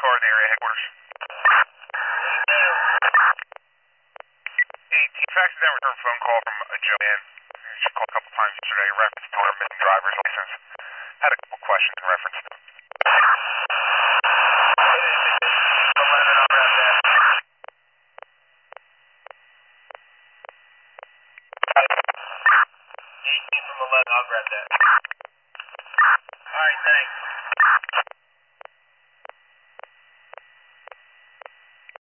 car in the area headquarters. Hey, Team Fax down return phone call from Joanne. She called a couple times yesterday in reference to her missing driver's license. Had a couple questions in reference to it. From 11, I'll grab that. Alright, thanks.